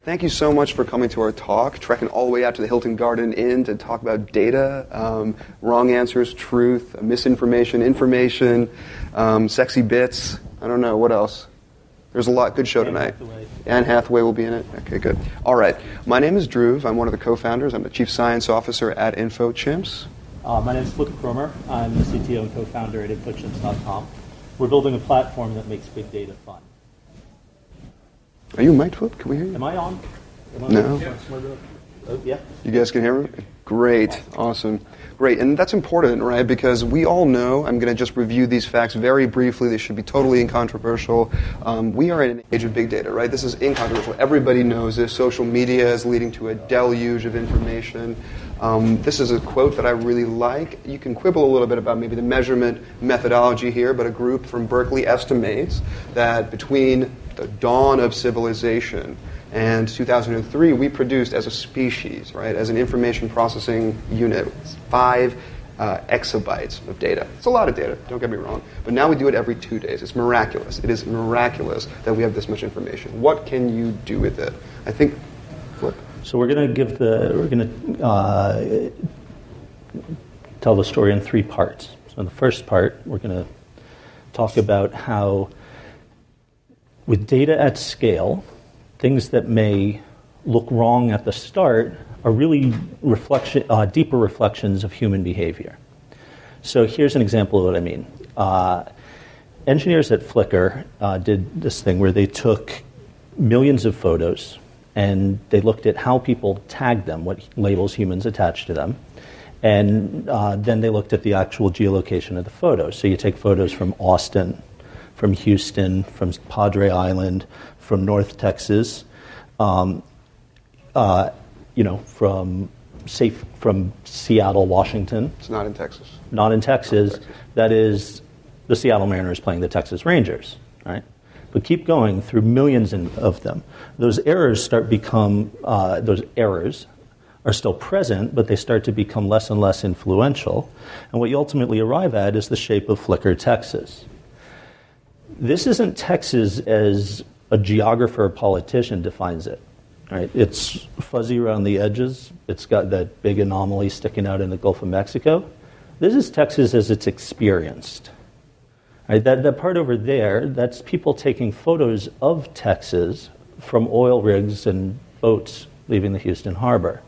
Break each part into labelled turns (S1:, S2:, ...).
S1: Thank you so much for coming to our talk, trekking all the way out to the Hilton Garden Inn to talk about data, wrong answers, truth, misinformation, information, sexy bits. I don't know, what else? There's a lot. Good show tonight. Anne Hathaway will be in it. Okay, good. All right. My name is Dhruv. I'm one of the co-founders. I'm the Chief Science Officer at InfoChimps.
S2: My name is Flip Cromer. I'm the CTO and co-founder at InfoChimps.com. We're building a platform that makes big data fun.
S1: Are you mic'd, Flip? Can we hear you?
S2: Am I on?
S1: No.
S2: Yeah.
S1: You guys can hear me? Great. Awesome. Great. And that's important, right? Because we all know, I'm going to just review these facts very briefly. They should be totally incontroversial. We are in an age of big data, right? This is incontroversial. Everybody knows this. Social media is leading to a deluge of information. This is a quote that I really like. You can quibble a little bit about maybe the measurement methodology here, but a group from Berkeley estimates that between the dawn of civilization and 2003, we produced as a species, right, as an information processing unit, 5 exabytes of data. It's a lot of data, don't get me wrong, but now we do it every 2 days. It's miraculous. It is miraculous that we have this much information. What can you do with it? I think, Flip.
S2: So we're going to tell the story in 3 parts. So in the first part, we're going to talk about how with data at scale, things that may look wrong at the start are really deeper reflections of human behavior. So here's an example of what I mean. Engineers at Flickr did this thing where they took millions of photos and they looked at how people tagged them, what labels humans attached to them, and then they looked at the actual geolocation of the photos. So you take photos from Austin, from Houston, from Padre Island, from North Texas, from Seattle, Washington.
S1: It's not in Texas.
S2: Not in Texas. That is the Seattle Mariners playing the Texas Rangers, right? But keep going through millions of them. Those errors those errors are still present, but they start to become less and less influential. And what you ultimately arrive at is the shape of Flickr, Texas. This isn't Texas as a geographer or politician defines it. Right? It's fuzzy around the edges. It's got that big anomaly sticking out in the Gulf of Mexico. This is Texas as it's experienced. Right? That part over there, that's people taking photos of Texas from oil rigs and boats leaving the Houston harbor.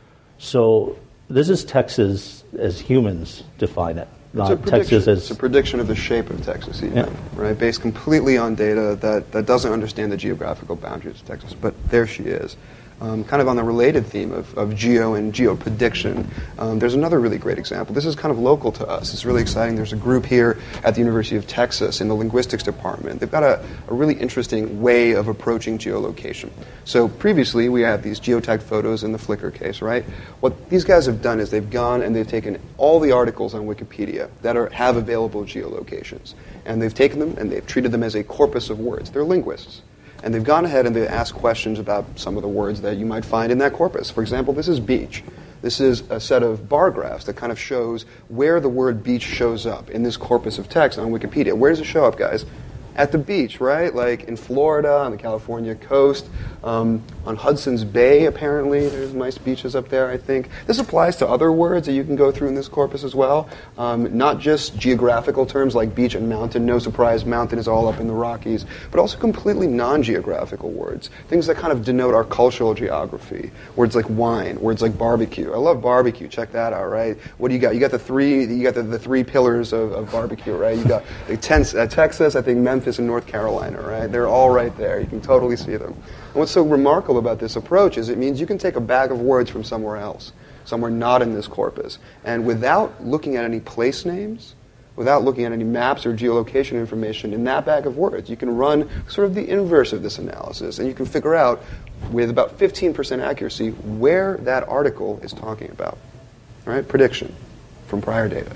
S2: So this is Texas as humans define it.
S1: It's a prediction of the shape of Texas, even, right? Based completely on data that doesn't understand the geographical boundaries of Texas. But there she is. Kind of on the related theme of geo and geoprediction, there's another really great example. This is kind of local to us. It's really exciting. There's a group here at the University of Texas in the linguistics department. They've got a really interesting way of approaching geolocation. So previously, we had these geotagged photos in the Flickr case, right? What these guys have done is they've gone and they've taken all the articles on Wikipedia that have available geolocations, and they've taken them and they've treated them as a corpus of words. They're linguists. And they've gone ahead and they asked questions about some of the words that you might find in that corpus. For example, this is beach. This is a set of bar graphs that kind of shows where the word beach shows up in this corpus of text on Wikipedia. Where does it show up, guys? At the beach, right? Like in Florida, on the California coast, on Hudson's Bay, apparently. There's nice beaches up there, I think. This applies to other words that you can go through in this corpus as well. Not just geographical terms like beach and mountain. No surprise, mountain is all up in the Rockies. But also completely non-geographical words. Things that kind of denote our cultural geography. Words like wine, words like barbecue. I love barbecue. Check that out, right? What do you got? You got the three pillars of barbecue, right? You got Texas, I think Memphis and North Carolina, right? They're all right there. You can totally see them. And what's so remarkable about this approach is it means you can take a bag of words from somewhere else, somewhere not in this corpus, and without looking at any place names, without looking at any maps or geolocation information in that bag of words, you can run sort of the inverse of this analysis, and you can figure out with about 15% accuracy where that article is talking about. All right? Prediction from prior data.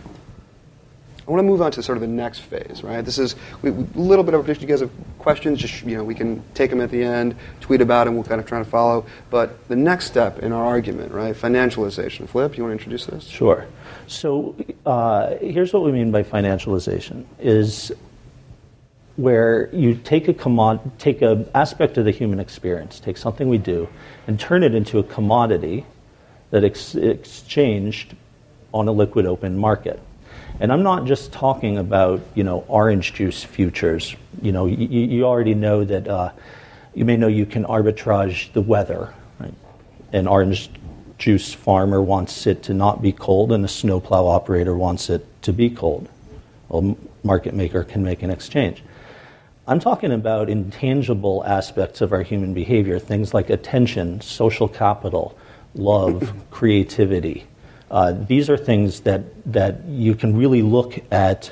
S1: I want to move on to sort of the next phase, right? This is a little bit of a prediction. You guys have questions, just, we can take them at the end, tweet about them, we'll kind of try to follow. But the next step in our argument, right, financialization. Flip, you want to introduce this?
S2: Sure. So here's what we mean by financialization, is where you take a aspect of the human experience, take something we do, and turn it into a commodity that exchanged on a liquid open market. And I'm not just talking about, orange juice futures. You already know that you may know you can arbitrage the weather. Right? An orange juice farmer wants it to not be cold, and a snowplow operator wants it to be cold. Well, market maker can make an exchange. I'm talking about intangible aspects of our human behavior, things like attention, social capital, love, creativity. These are things that you can really look at,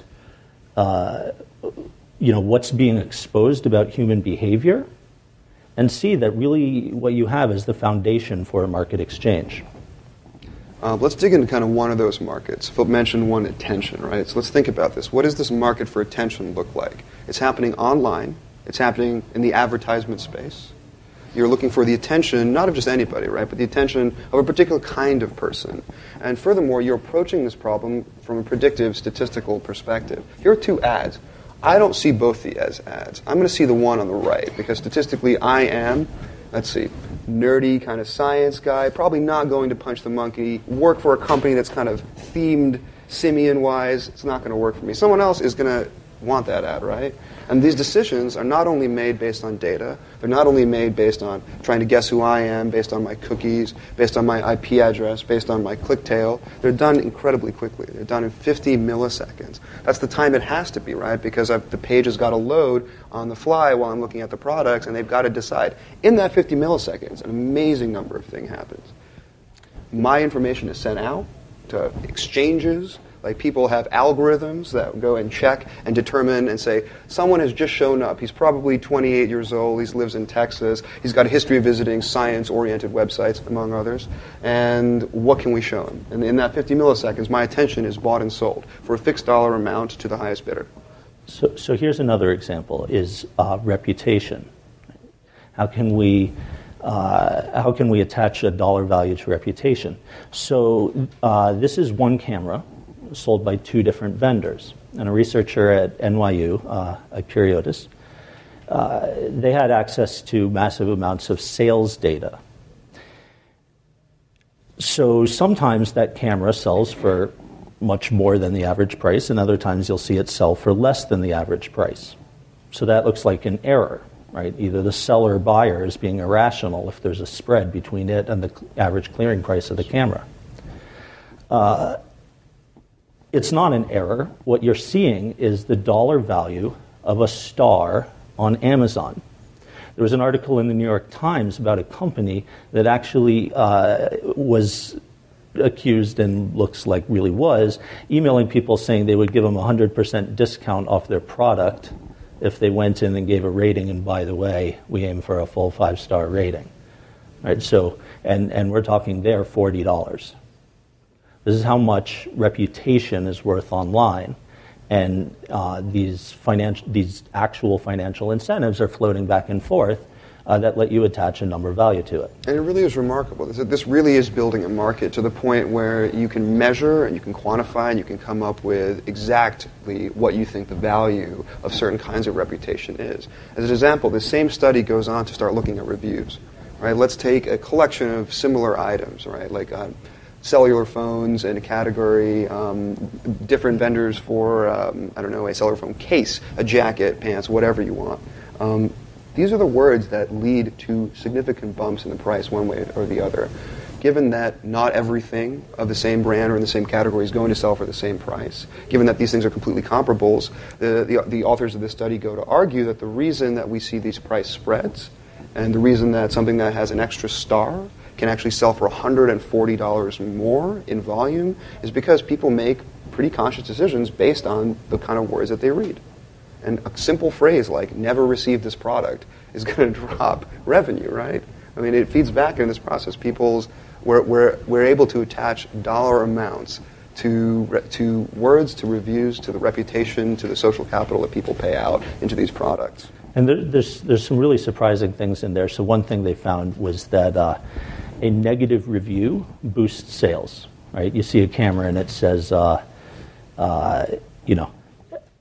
S2: what's being exposed about human behavior, and see that really what you have is the foundation for a market exchange.
S1: Let's dig into kind of one of those markets. Philip mentioned one, attention, right? So let's think about this. What does this market for attention look like? It's happening online. It's happening in the advertisement space. You're looking for the attention, not of just anybody, right, but the attention of a particular kind of person. And furthermore, you're approaching this problem from a predictive statistical perspective. Here are two ads. I don't see both as ads. I'm going to see the one on the right because statistically I am, nerdy kind of science guy, probably not going to punch the monkey, work for a company that's kind of themed simian-wise. It's not going to work for me. Someone else is going to want that ad, right? And these decisions are not only made based on data, they're not only made based on trying to guess who I am, based on my cookies, based on my IP address, based on my click-tail. They're done incredibly quickly. They're done in 50 milliseconds. That's the time it has to be, right? Because the page has got to load on the fly while I'm looking at the products, and they've got to decide. In that 50 milliseconds, an amazing number of things happens. My information is sent out to exchanges. Like people have algorithms that go and check and determine and say, someone has just shown up. He's probably 28 years old. He lives in Texas. He's got a history of visiting science-oriented websites, among others. And what can we show him? And in that 50 milliseconds, my attention is bought and sold for a fixed dollar amount to the highest bidder.
S2: So here's another example, is reputation. How can we attach a dollar value to reputation? So this is one camera sold by two different vendors. And a researcher at NYU, Ipiriotis, they had access to massive amounts of sales data. So sometimes that camera sells for much more than the average price, and other times you'll see it sell for less than the average price. So that looks like an error, right? Either the seller or buyer is being irrational if there's a spread between it and the average clearing price of the camera. It's not an error. What you're seeing is the dollar value of a star on Amazon. There was an article in the New York Times about a company that actually was accused, and looks like really was, emailing people saying they would give them a 100% discount off their product if they went in and gave a rating, and by the way, we aim for a full 5-star rating. Right? So, and we're talking there $40. This is how much reputation is worth online, and these actual financial incentives are floating back and forth that let you attach a number value to it.
S1: And it really is remarkable. This really is building a market to the point where you can measure and you can quantify and you can come up with exactly what you think the value of certain kinds of reputation is. As an example, this same study goes on to start looking at reviews. Right? Let's take a collection of similar items, right? Like cellular phones in a category, different vendors for, a cellular phone case, a jacket, pants, whatever you want. These are the words that lead to significant bumps in the price one way or the other. Given that not everything of the same brand or in the same category is going to sell for the same price, given that these things are completely comparables, the authors of this study go to argue that the reason that we see these price spreads and the reason that something that has an extra star can actually sell for $140 more in volume is because people make pretty conscious decisions based on the kind of words that they read. And a simple phrase like, never receive this product, is going to drop revenue, right? I mean, it feeds back in this process. We're able to attach dollar amounts to words, to reviews, to the reputation, to the social capital that people pay out into these products.
S2: And there's some really surprising things in there. So one thing they found was that a negative review boosts sales, right? You see a camera and it says,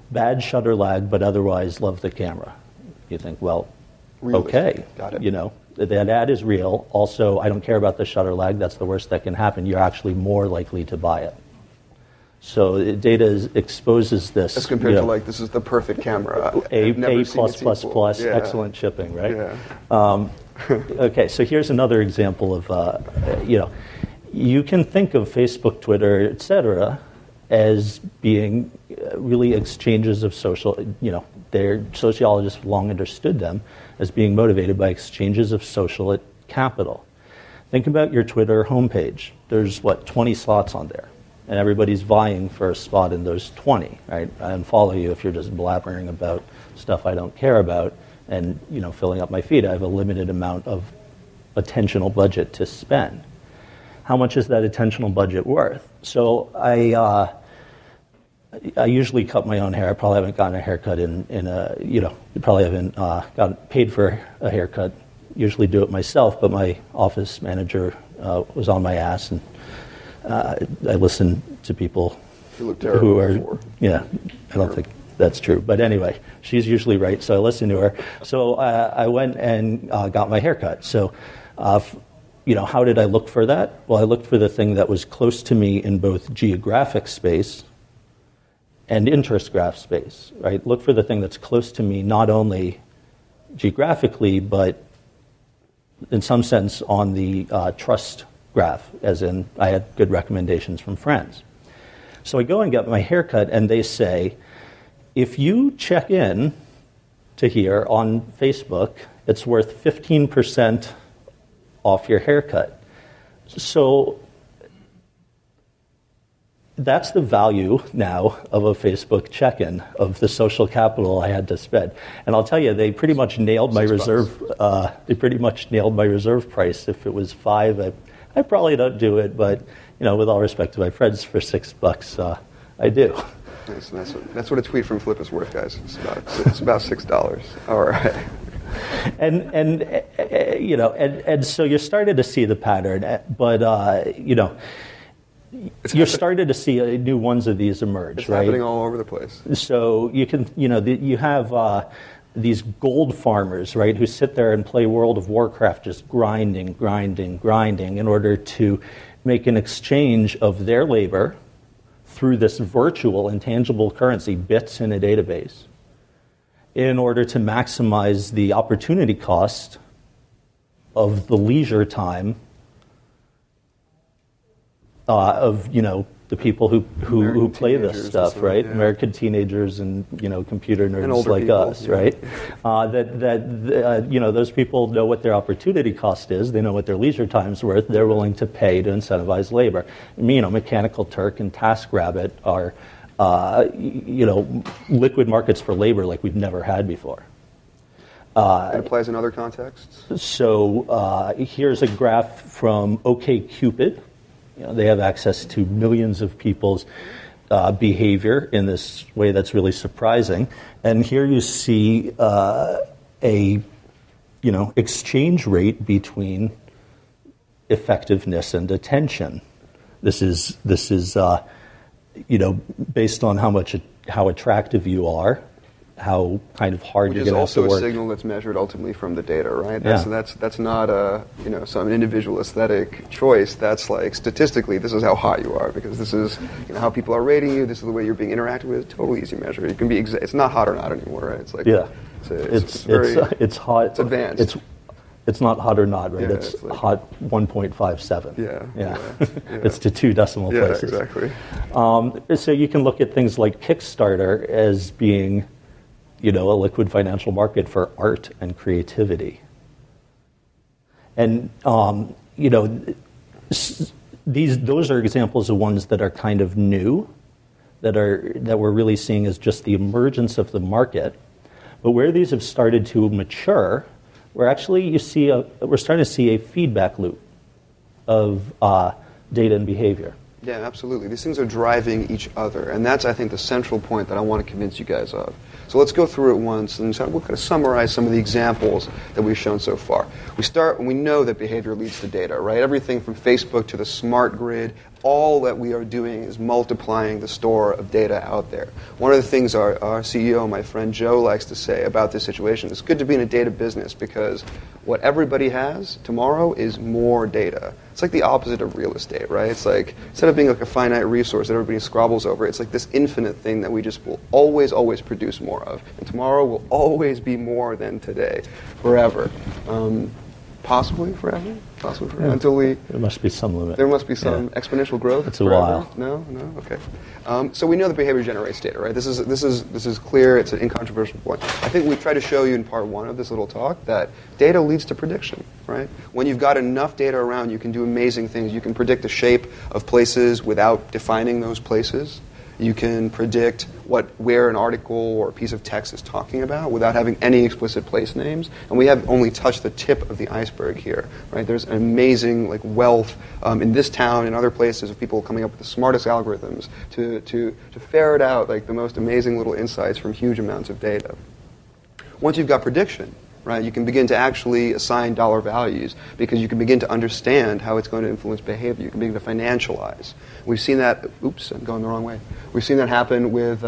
S2: bad shutter lag, but otherwise love the camera. You think, well,
S1: Really?
S2: okay,
S1: Got it.
S2: you know, that ad is real. Also, I don't care about the shutter lag. That's the worst that can happen. You're actually more likely to buy it. So data exposes this.
S1: As compared to like, this is the perfect camera.
S2: A
S1: I've never seen
S2: plus
S1: it
S2: plus
S1: equal.
S2: plus,
S1: Yeah.
S2: excellent shipping, right?
S1: Yeah.
S2: Okay, so here's another example of, you know, you can think of Facebook, Twitter, et cetera, as being really exchanges of social, you know, their sociologists long understood them as being motivated by exchanges of social capital. Think about your Twitter homepage. There's, 20 slots on there, and everybody's vying for a spot in those 20, right? I unfollow you if you're just blabbering about stuff I don't care about and, you know, filling up my feed. I have a limited amount of attentional budget to spend. How much is that attentional budget worth? So I usually cut my own hair. I probably haven't gotten a haircut in a, you know, probably haven't gotten paid for a haircut. Usually do it myself, but my office manager was on my ass, and I listen to people
S1: You look terrible
S2: who are,
S1: before.
S2: yeah, I don't think that's true. But anyway, she's usually right, so I listen to her. So I went and got my haircut. So, you know, how did I look for that? Well, I looked for the thing that was close to me in both geographic space and interest graph space, right? Look for the thing that's close to me, not only geographically, but in some sense on the trust graph, as in I had good recommendations from friends. So I go and get my haircut, and they say, if you check in to here on Facebook, it's worth 15% off your haircut. So that's the value now of a Facebook check-in, of the social capital I had to spend. And I'll tell you, they pretty much nailed my reserve. They pretty much nailed my reserve price. If it was $5, I probably don't do it. But you know, with all respect to my friends, for $6, I do.
S1: That's what a tweet from Flip is worth, guys. It's about $6. All right.
S2: And you know, and so you're starting to see the pattern, but you know, you're starting to see new ones of these emerge.
S1: It's
S2: right?
S1: happening all over the place.
S2: So you can, you know, you have these gold farmers, right, who sit there and play World of Warcraft, just grinding in order to make an exchange of their labor through this virtual, intangible currency, bits in a database, in order to maximize the opportunity cost of the leisure time of, you know, the people who play this stuff, right? Yeah. American teenagers and, you know, computer nerds like people, us, yeah. Right? You know, those people know what their opportunity cost is. They know what their leisure time's worth. They're willing to pay to incentivize labor. You know, Mechanical Turk and TaskRabbit are, you know, liquid markets for labor like we've never had before.
S1: It applies in other contexts?
S2: So here's a graph from OkCupid. You know, they have access to millions of people's behavior in this way that's really surprising. And here you see a, you know, exchange rate between effectiveness and attention. This is you know, based on how attractive you are, how kind of hard you're going to have to work.
S1: Which is also a signal that's measured ultimately from the data, right?
S2: Yeah.
S1: That's not a, you know, some individual aesthetic choice. That's like, statistically, this is how hot you are, because this is, you know, how people are rating you. This is the way you're being interacted with. Totally easy measure. It can be it's not hot or not anymore, right? It's like, yeah,
S2: it's hot.
S1: It's advanced.
S2: It's not hot or not, right?
S1: Yeah,
S2: it's
S1: like,
S2: hot 1.57.
S1: Yeah.
S2: It's to 2 decimal places.
S1: Yeah, exactly.
S2: So you can look at things like Kickstarter as being, you know, a liquid financial market for art and creativity. And, you know, those are examples of ones that are kind of new, that we're really seeing as just the emergence of the market. But where these have started to mature, we're starting to see a feedback loop of data and behavior.
S1: Yeah, absolutely. These things are driving each other, and that's, I think, the central point that I want to convince you guys of. So let's go through it once, and we'll kind of summarize some of the examples that we've shown so far. We know that behavior leads to data, right? Everything from Facebook to the smart grid, all that we are doing is multiplying the store of data out there. One of the things our CEO, my friend Joe, likes to say about this situation, it's good to be in a data business because what everybody has tomorrow is more data. It's like the opposite of real estate, right? It's like, instead of being like a finite resource that everybody squabbles over, it's like this infinite thing that we just will always, always produce more of. And tomorrow will always be more than today, forever. Possibly forever? Possibly forever?
S2: Yeah.
S1: Until we...
S2: There must be some limit.
S1: There must be some exponential growth.
S2: It's a while.
S1: No? Okay. So we know that behavior generates data, right? This is clear. It's an incontroversial point. I think we tried to show you in part one of this little talk that data leads to prediction, right? When you've got enough data around, you can do amazing things. You can predict the shape of places without defining those places. You can predict where an article or a piece of text is talking about without having any explicit place names. And we have only touched the tip of the iceberg here, right? There's an amazing wealth in this town and other places of people coming up with the smartest algorithms to ferret out the most amazing little insights from huge amounts of data. Once you've got prediction, right, you can begin to actually assign dollar values because you can begin to understand how it's going to influence behavior. You can begin to financialize. We've seen that. Oops, I'm going the wrong way. We've seen that happen with.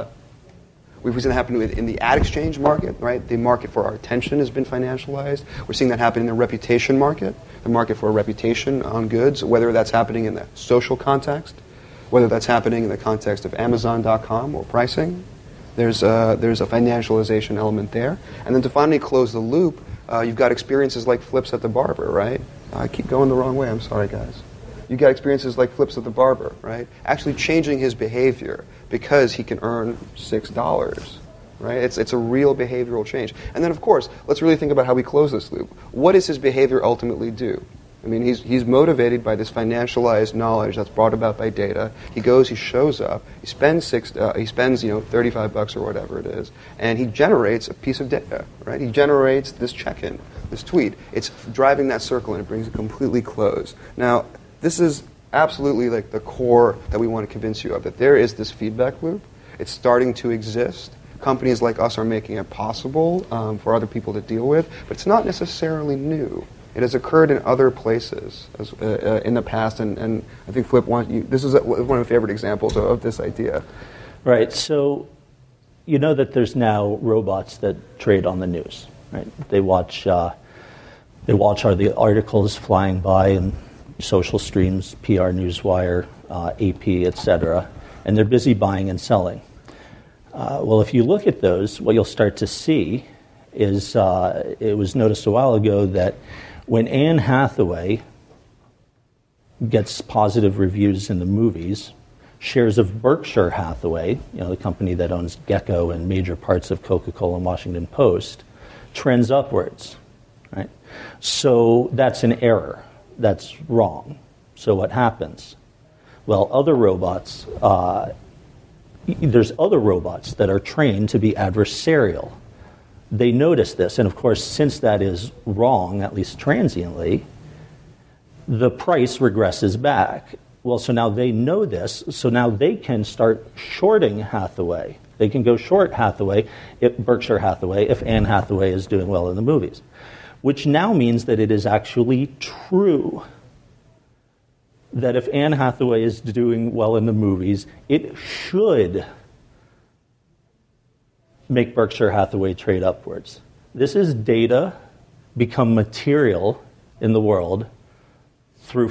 S1: In the ad exchange market, right? The market for our attention has been financialized. We're seeing that happen in the reputation market, the market for a reputation on goods, whether that's happening in the social context, whether that's happening in the context of Amazon.com or pricing. There's a financialization element there. And then to finally close the loop, you've got experiences like Flips at the barber, right? I keep going the wrong way. I'm sorry, guys. You've got experiences like Flips at the barber, right? Actually changing his behavior because he can earn $6, right? It's a real behavioral change. And then, of course, let's really think about how we close this loop. What does his behavior ultimately do? I mean, he's motivated by this financialized knowledge that's brought about by data. He goes, he shows up, he spends $35 or whatever it is, and he generates a piece of data, right? He generates this check-in, this tweet. It's driving that circle, and it brings it completely closed. Now, this is absolutely the core that we want to convince you of, that there is this feedback loop. It's starting to exist. Companies like us are making it possible for other people to deal with, but it's not necessarily new. It has occurred in other places in the past, and I think Flip, this is one of my favorite examples of this idea.
S2: Right. So you know that there's now robots that trade on the news, right? They watch the articles flying by and social streams, PR Newswire, AP, etc., and they're busy buying and selling. Well, if you look at those, what you'll start to see is it was noticed a while ago that when Anne Hathaway gets positive reviews in the movies, shares of Berkshire Hathaway, the company that owns Gecko and major parts of Coca-Cola and Washington Post, trends upwards, right? So that's an error. That's wrong. So what happens? Well, there's other robots that are trained to be adversarial. They notice this, and of course, since that is wrong, at least transiently, the price regresses back. Well, so now they know this, so now they can start shorting Hathaway. They can go short Berkshire Hathaway, if Anne Hathaway is doing well in the movies, which now means that it is actually true that if Anne Hathaway is doing well in the movies, it should make Berkshire Hathaway trade upwards. This is data become material in the world through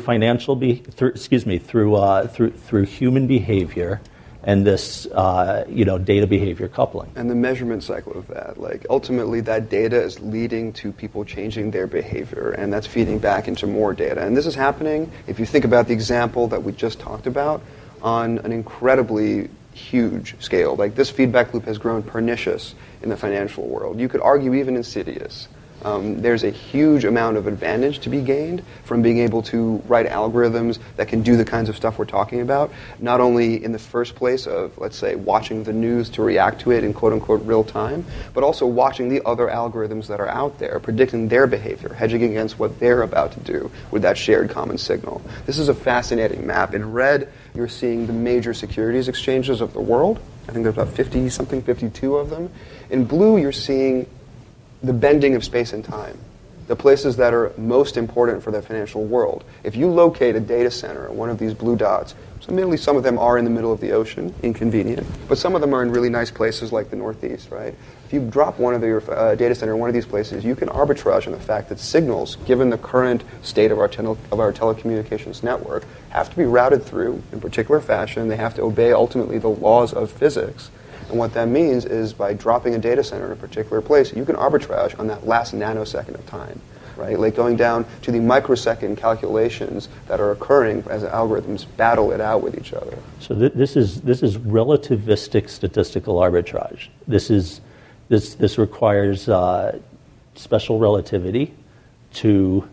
S2: through human behavior and this data behavior coupling.
S1: And the measurement cycle of that, ultimately that data is leading to people changing their behavior, and that's feeding back into more data. And this is happening, if you think about the example that we just talked about, on an incredibly huge scale. This feedback loop has grown pernicious in the financial world. You could argue even insidious. There's a huge amount of advantage to be gained from being able to write algorithms that can do the kinds of stuff we're talking about, not only in the first place of, let's say, watching the news to react to it in quote-unquote real time, but also watching the other algorithms that are out there, predicting their behavior, hedging against what they're about to do with that shared common signal. This is a fascinating map. In red, you're seeing the major securities exchanges of the world. I think there's about 50-something, 52 of them. In blue, you're seeing the bending of space and time, the places that are most important for the financial world. If you locate a data center, one of these blue dots, so admittedly some of them are in the middle of the ocean, inconvenient, but some of them are in really nice places like the Northeast, right? If you drop one of your data center in one of these places, you can arbitrage on the fact that signals, given the current state of our telecommunications network, have to be routed through in particular fashion. They have to obey ultimately the laws of physics. And what that means is by dropping a data center in a particular place, you can arbitrage on that last nanosecond of time, right? Like going down to the microsecond calculations that are occurring as algorithms battle it out with each other.
S2: So this is relativistic statistical arbitrage. This requires special relativity to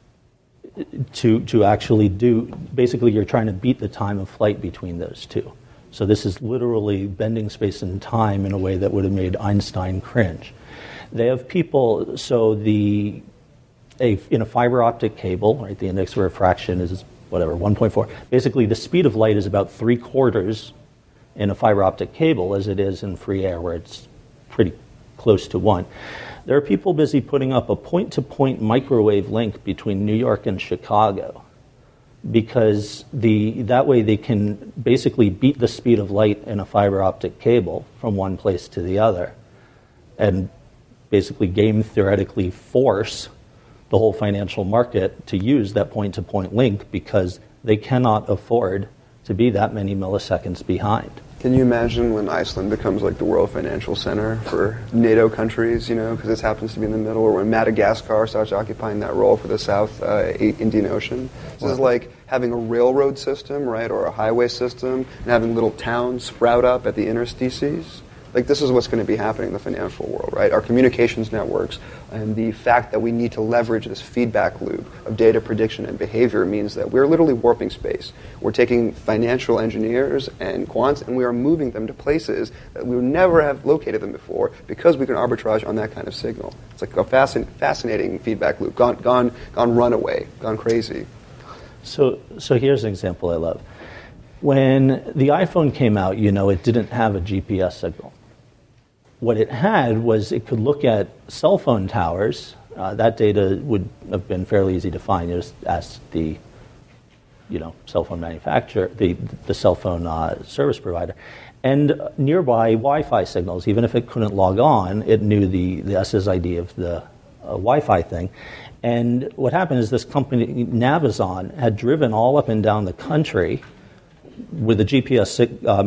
S2: actually do. Basically, you're trying to beat the time of flight between those two. So this is literally bending space and time in a way that would have made Einstein cringe. They have people, so in a fiber optic cable, right, the index of refraction is 1.4. Basically, the speed of light is about 3/4 in a fiber optic cable as it is in free air, where it's pretty close to 1. There are people busy putting up a point-to-point microwave link between New York and Chicago, because that way they can basically beat the speed of light in a fiber optic cable from one place to the other and basically game theoretically force the whole financial market to use that point-to-point link because they cannot afford to be that many milliseconds behind.
S1: Can you imagine when Iceland becomes like the world financial center for NATO countries, because this happens to be in the middle, or when Madagascar starts occupying that role for the South Indian Ocean? This is like having a railroad system, right, or a highway system, and having little towns sprout up at the interstices. Like, this is what's going to be happening in the financial world, right? Our communications networks and the fact that we need to leverage this feedback loop of data prediction and behavior means that we're literally warping space. We're taking financial engineers and quants and we are moving them to places that we would never have located them before because we can arbitrage on that kind of signal. It's like a fascinating feedback loop, gone runaway, gone crazy.
S2: So here's an example I love. When the iPhone came out, it didn't have a GPS signal. What it had was it could look at cell phone towers. That data would have been fairly easy to find. You just ask the cell phone manufacturer, the cell phone service provider. And nearby Wi-Fi signals, even if it couldn't log on, it knew the SSID of the Wi-Fi thing. And what happened is this company, Navizon, had driven all up and down the country with a GPS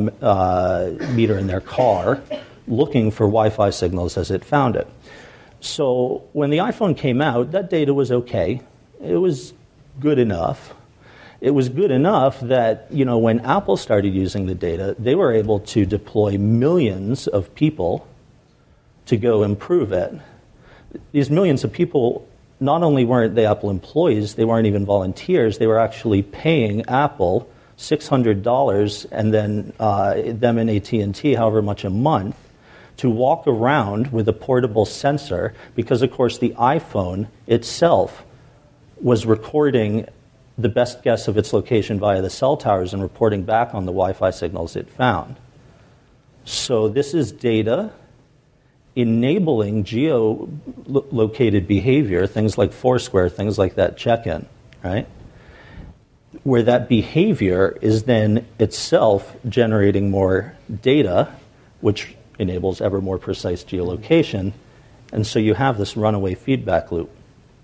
S2: meter in their car, looking for Wi-Fi signals as it found it. So when the iPhone came out, that data was okay. It was good enough. It was good enough that, when Apple started using the data, they were able to deploy millions of people to go improve it. These millions of people, not only weren't they Apple employees, they weren't even volunteers, they were actually paying Apple $600 and then them and AT&T however much a month to walk around with a portable sensor because, of course, the iPhone itself was recording the best guess of its location via the cell towers and reporting back on the Wi-Fi signals it found. So this is data enabling geo-located behavior, things like Foursquare, things like that check-in, right? Where that behavior is then itself generating more data, which enables ever more precise geolocation, and so you have this runaway feedback loop.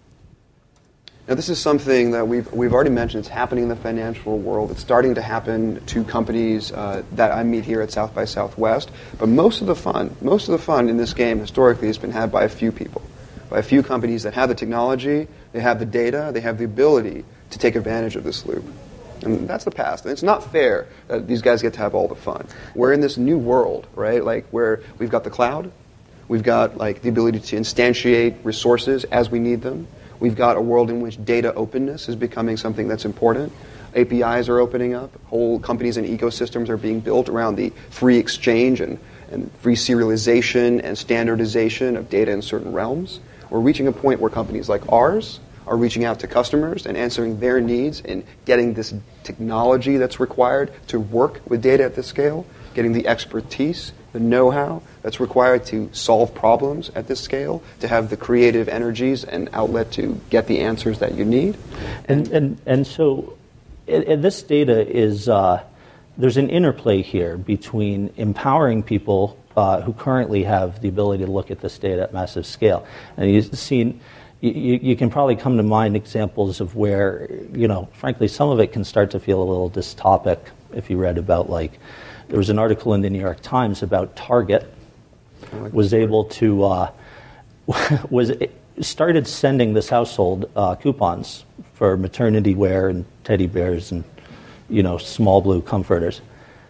S1: Now, this is something that we've already mentioned. It's happening in the financial world. It's starting to happen to companies that I meet here at South by Southwest. But most of the fun in this game historically has been had by a few people, by a few companies that have the technology, they have the data, they have the ability to take advantage of this loop. And that's the past. And it's not fair that these guys get to have all the fun. We're in this new world, right? Like where we've got the cloud, We've got like the ability to instantiate resources as we need them. We've got a world in which data openness is becoming something that's important. APIs are opening up. Whole companies and ecosystems are being built around the free exchange and free serialization and standardization of data in certain realms. We're reaching a point where companies like ours are reaching out to customers and answering their needs and getting this technology that's required to work with data at this scale, getting the expertise, the know-how that's required to solve problems at this scale, to have the creative energies and outlet to get the answers that you need.
S2: And so this data is, there's an interplay here between empowering people who currently have the ability to look at this data at massive scale. And you've seen, you can probably come to mind examples of where, frankly, some of it can start to feel a little dystopic if you read about, like, there was an article in the New York Times about Target was able to, started sending this household coupons for maternity wear and teddy bears and, small blue comforters.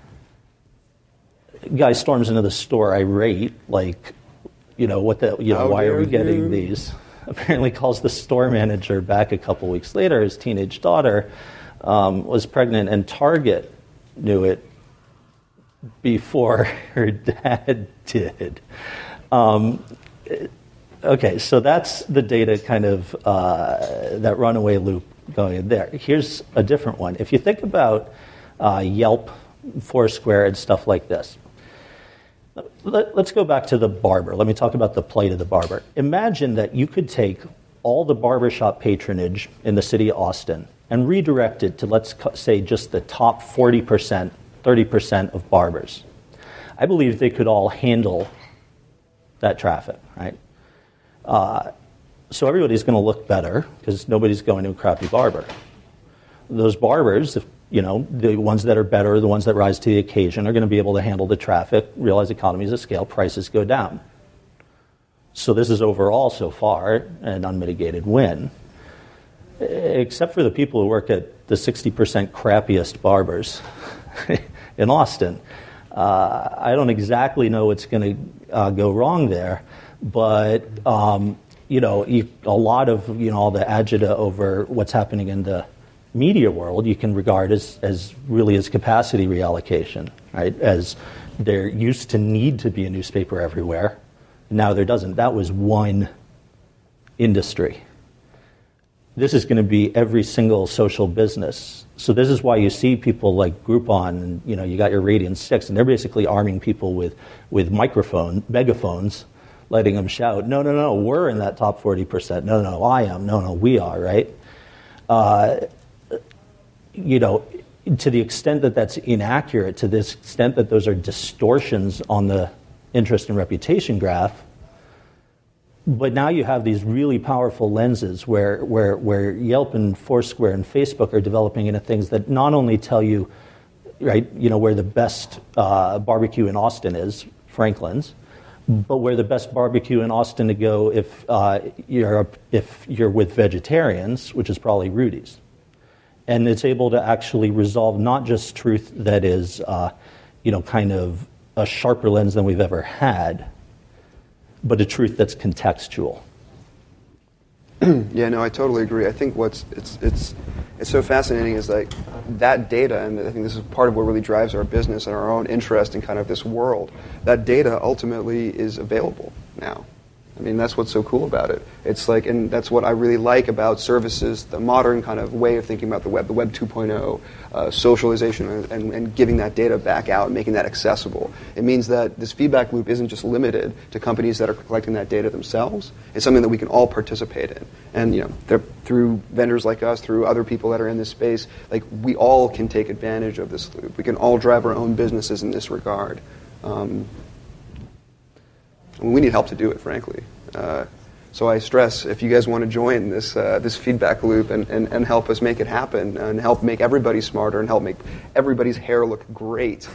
S2: Guy storms into the store irate, like, why are we getting these? Apparently calls the store manager back a couple weeks later. His teenage daughter was pregnant, and Target knew it before her dad did. Okay, so that's the data kind of, that runaway loop going in there. Here's a different one. If you think about Yelp, Foursquare, and stuff like this, let's go back to the barber. Let me talk about the plight of the barber. Imagine that you could take all the barbershop patronage in the city of Austin and redirect it to, let's say, just the top 40%, 30% of barbers. I believe they could all handle that traffic, right? So everybody's going to look better because nobody's going to a crappy barber. Those barbers, the ones that are better, the ones that rise to the occasion, are going to be able to handle the traffic, realize economies of scale, prices go down. So this is overall, so far, an unmitigated win. Except for the people who work at the 60% crappiest barbers in Austin. I don't exactly know what's going to go wrong there, but a lot of all the agita over what's happening in the media world you can regard as really as capacity reallocation, right? As there used to need to be a newspaper everywhere, now there doesn't. That was one industry. This is going to be every single social business. So this is why you see people like Groupon, and you got your Radiant 6, and they're basically arming people with megaphones, letting them shout, no, we're in that top 40%. No, I am. No, we are, right? To the extent that that's inaccurate, to the extent that those are distortions on the interest and reputation graph, but now you have these really powerful lenses where Yelp and Foursquare and Facebook are developing into things that not only tell you, right, where the best barbecue in Austin is, Franklin's, but where the best barbecue in Austin to go if you're with vegetarians, which is probably Rudy's. And it's able to actually resolve not just truth that is, kind of a sharper lens than we've ever had, but a truth that's contextual.
S1: Yeah, no, I totally agree. I think it's so fascinating is like that data, and I think this is part of what really drives our business and our own interest in kind of this world. That data ultimately is available now. I mean, that's what's so cool about it. It's like, and that's what I really like about services, the modern kind of way of thinking about the Web 2.0, socialization, and giving that data back out and making that accessible. It means that this feedback loop isn't just limited to companies that are collecting that data themselves. It's something that we can all participate in. And, through vendors like us, through other people that are in this space, like, we all can take advantage of this loop. We can all drive our own businesses in this regard. We need help to do it, frankly. So I stress, if you guys want to join this feedback loop and help us make it happen, and help make everybody smarter, and help make everybody's hair look great,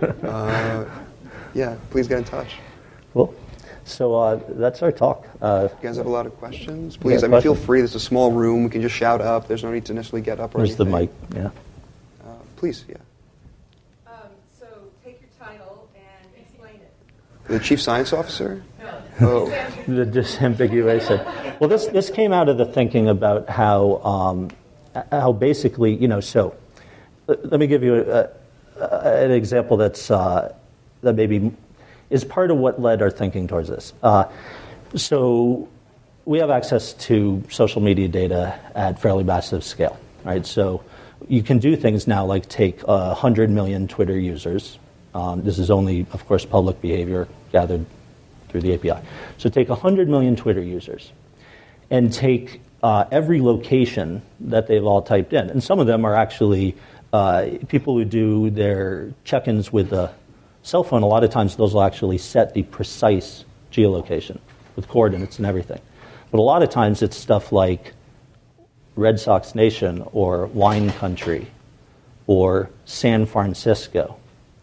S1: please get in touch.
S2: Cool. So that's our talk.
S1: You guys have a lot of questions? Please, feel free. There's a small room. We can just shout up. There's no need to necessarily get up or
S2: There's
S1: anything.
S2: There's the mic, yeah.
S1: Please, yeah.
S3: So take your title and explain it.
S1: The Chief Science Officer?
S3: No,
S1: Oh.
S2: The disambiguation. Well, this came out of the thinking about how basically, so let me give you an example that maybe is part of what led our thinking towards this. So we have access to social media data at fairly massive scale, right? So you can do things now like take 100 million Twitter users. This is only, of course, public behavior gathered through the API. So take 100 million Twitter users and take every location that they've all typed in. And some of them are actually people who do their check-ins with a cell phone. A lot of times those will actually set the precise geolocation with coordinates and everything. But a lot of times it's stuff like Red Sox Nation or Wine Country or San Francisco.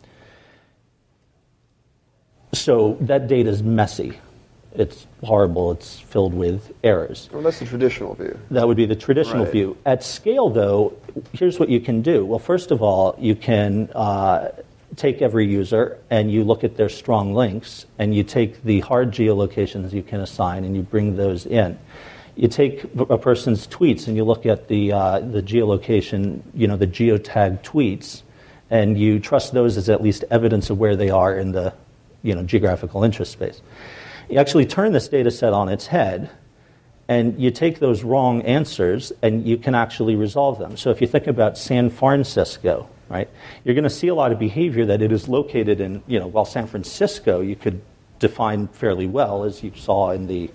S2: So that data is messy. It's horrible. It's filled with errors.
S1: Well, that's the traditional view.
S2: That would be the traditional view. At scale, though, here's what you can do. Well, first of all, you can take every user and you look at their strong links, and you take the hard geolocations you can assign and you bring those in. You take a person's tweets and you look at the geolocation, the geotag tweets, and you trust those as at least evidence of where they are in the geographical interest space. You actually turn this data set on its head, and you take those wrong answers, and you can actually resolve them. So if you think about San Francisco, right, you're going to see a lot of behavior that it is located in, while San Francisco you could define fairly well, as you saw in the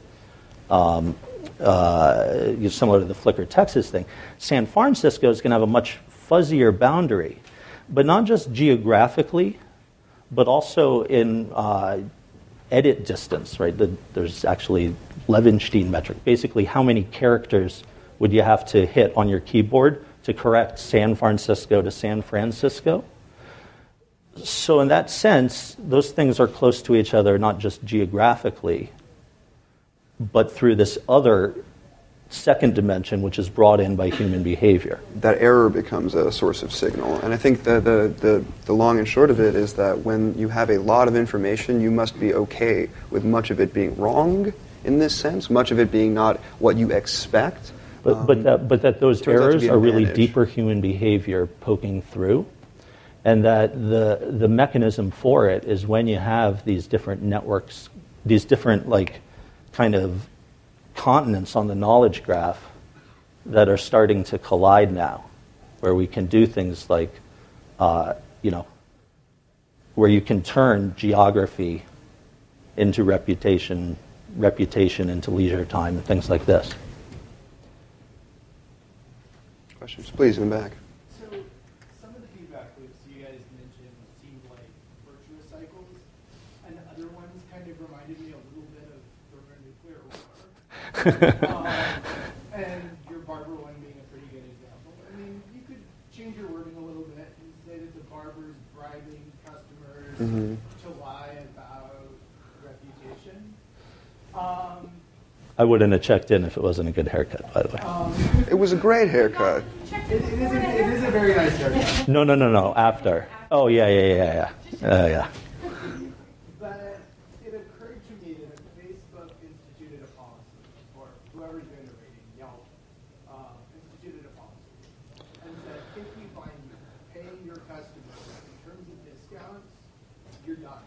S2: similar to the Flickr Texas thing. San Francisco is going to have a much fuzzier boundary, but not just geographically, but also in edit distance, right? There's actually Levenstein metric. Basically, how many characters would you have to hit on your keyboard to correct San Francisco to San Francisco? So in that sense, those things are close to each other, not just geographically, but through this other second dimension, which is brought in by human behavior.
S1: That error becomes a source of signal. And I think the long and short of it is that when you have a lot of information, you must be okay with much of it being wrong in this sense, much of it being not what you expect.
S2: But that those errors are really deeper human behavior poking through, and that the mechanism for it is when you have these different networks, these different kind of continents on the knowledge graph that are starting to collide now, where we can do things like, where you can turn geography into reputation into leisure time, and things like this.
S1: Questions, please, in the back.
S3: So some of the feedback loops you guys mentioned seemed like virtuous cycles, and other ones kind of reminded me a little bit of thermonuclear war. And your barber one being a pretty good example. I mean, you could change your wording a little bit and say that the barber's bribing customers to lie about reputation.
S2: I wouldn't have checked in if it wasn't a good haircut, by the way.
S1: It was a great haircut.
S3: It is a very nice haircut.
S2: No. After. Oh, yeah. Yeah.
S3: But it occurred to me that if Facebook instituted a policy, or whoever's doing the rating, Yelp, instituted a policy, and said, if we find you paying your customers in terms of discounts, you're done.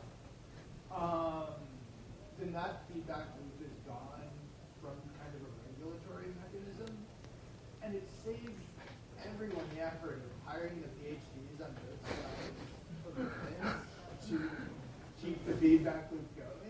S3: Then that feedback loop is gone from kind of a regulatory mechanism, and it saves everyone the effort of hiring the PhDs on both sides of the fence to keep the feedback loop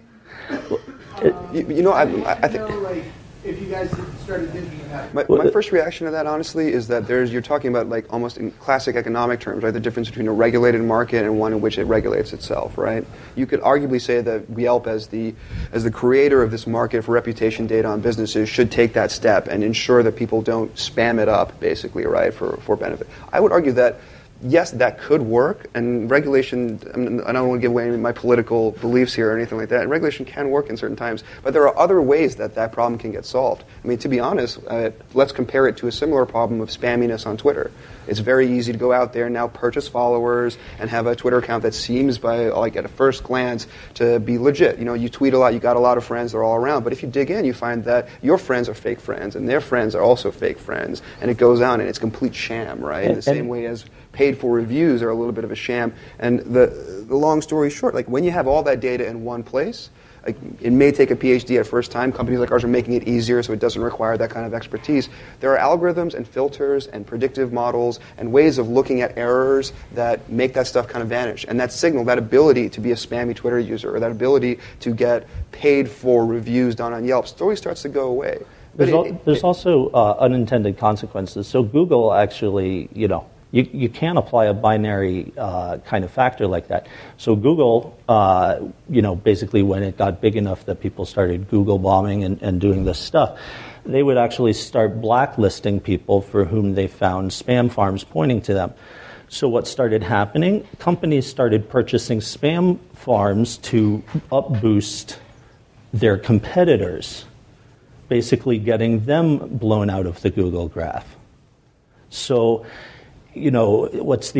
S3: going.
S1: I think.
S3: If you guys started thinking that.
S1: My first reaction to that, honestly, is that you're talking about almost in classic economic terms, right? The difference between a regulated market and one in which it regulates itself, right? You could arguably say that Yelp, as the creator of this market for reputation data on businesses, should take that step and ensure that people don't spam it up, basically, right, for benefit. I would argue that yes, that could work, and regulation, I don't want to give away any of my political beliefs here or anything like that, and regulation can work in certain times, but there are other ways that that problem can get solved. I mean, to be honest, let's compare it to a similar problem of spamminess on Twitter. It's very easy to go out there and now purchase followers and have a Twitter account that seems at a first glance to be legit. You tweet a lot, you got a lot of friends, they're all around, but if you dig in, you find that your friends are fake friends, and their friends are also fake friends, and it goes on, and it's a complete sham, right? In the same way as paid for reviews are a little bit of a sham. And the long story short, when you have all that data in one place, it may take a PhD at first time. Companies like ours are making it easier, so it doesn't require that kind of expertise. There are algorithms and filters and predictive models and ways of looking at errors that make that stuff kind of vanish. And that signal, that ability to be a spammy Twitter user, or that ability to get paid for reviews done on Yelp, slowly starts to go away.
S2: There's also unintended consequences. So Google actually, you can apply a binary kind of factor like that. So Google, basically when it got big enough that people started Google bombing and doing this stuff, they would actually start blacklisting people for whom they found spam farms pointing to them. So what started happening? Companies started purchasing spam farms to up-boost their competitors, basically getting them blown out of the Google graph. So this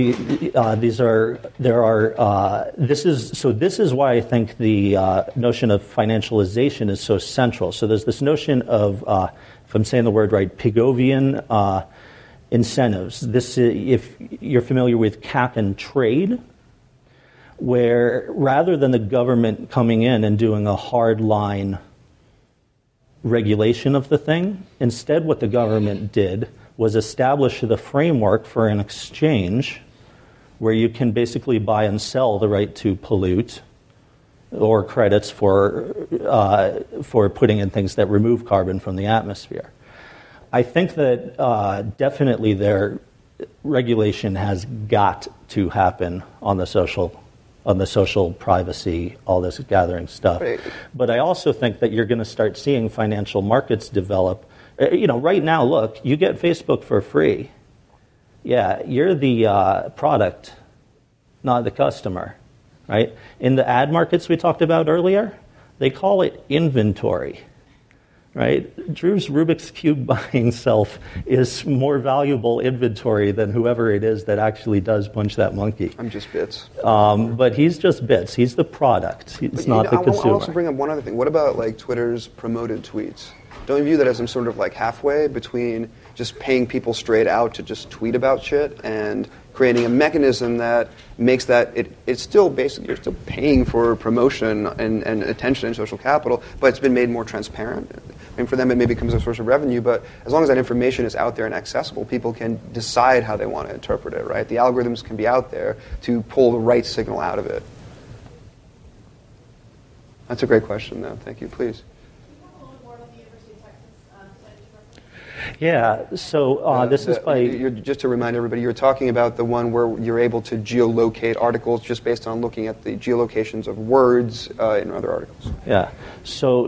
S2: is why I think the notion of financialization is so central. So there's this notion of, if I'm saying the word right, Pigovian incentives. If you're familiar with cap and trade, where rather than the government coming in and doing a hard line regulation of the thing, instead what the government did was establish the framework for an exchange where you can basically buy and sell the right to pollute or credits for putting in things that remove carbon from the atmosphere. I think that definitely their regulation has got to happen on the social privacy, all this gathering stuff.
S1: Right.
S2: But I also think that you're going to start seeing financial markets develop. Right now, look, you get Facebook for free. Yeah, you're the product, not the customer, right? In the ad markets we talked about earlier, they call it inventory, right? Drew's Rubik's Cube buying self is more valuable inventory than whoever it is that actually does punch that monkey.
S1: I'm just bits.
S2: But he's just bits. He's the product. It's not the consumer.
S1: I'll also bring up one other thing. What about Twitter's promoted tweets? Don't you view that as some sort of halfway between just paying people straight out to just tweet about shit and creating a mechanism that makes that it's still basically you're still paying for promotion and attention and social capital, but it's been made more transparent. I mean, for them it maybe becomes a source of revenue, but as long as that information is out there and accessible, people can decide how they want to interpret it, right? The algorithms can be out there to pull the right signal out of it. That's a great question, though. Thank you. Please.
S2: Yeah, so this is by...
S1: Just to remind everybody, you're talking about the one where you're able to geolocate articles just based on looking at the geolocations of words in other articles.
S2: Yeah, so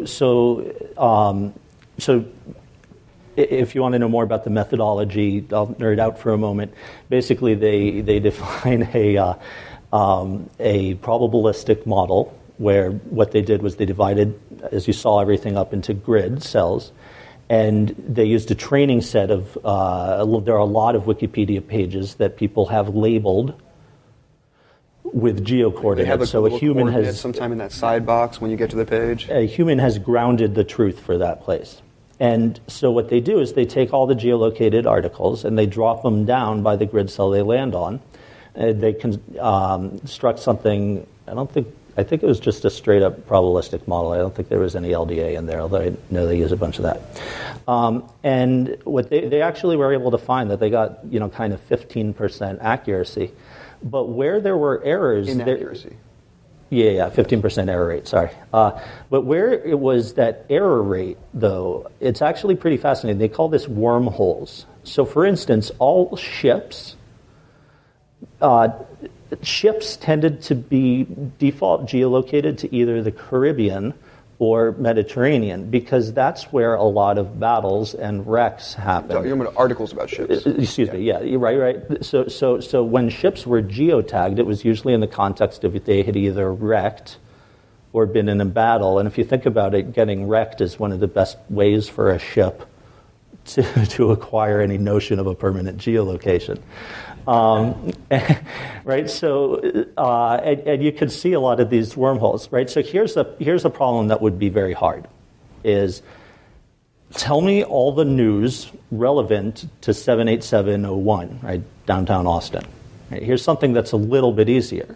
S2: if you want to know more about the methodology, I'll nerd out for a moment. Basically, they define a probabilistic model where what they did was they divided, as you saw, everything up into grid cells. And they used a training set of, there are a lot of Wikipedia pages that people have labeled with geocoordinates.
S1: They have
S2: so a human has
S1: sometime in that side box when you get to the page.
S2: A human has grounded the truth for that place. And so what they do is they take all the geolocated articles and they drop them down by the grid cell they land on. They construct something, I think it was just a straight-up probabilistic model. I don't think there was any LDA in there, although I know they use a bunch of that. And what they actually were able to find that they got, kind of 15% accuracy. But where there were errors...
S1: Inaccuracy.
S2: 15% error rate, sorry. But where it was that error rate, though, it's actually pretty fascinating. They call this wormholes. So, for instance, all ships tended to be default geolocated to either the Caribbean or Mediterranean, because that's where a lot of battles and wrecks happen.
S1: You're talking about articles about ships.
S2: Excuse me, yeah, you're right. So when ships were geotagged, it was usually in the context of they had either wrecked or been in a battle. And if you think about it, getting wrecked is one of the best ways for a ship to acquire any notion of a permanent geolocation. Right, so and you can see a lot of these wormholes, right? So here's a problem that would be very hard, is tell me all the news relevant to 78701, right, downtown Austin. Right, here's something that's a little bit easier.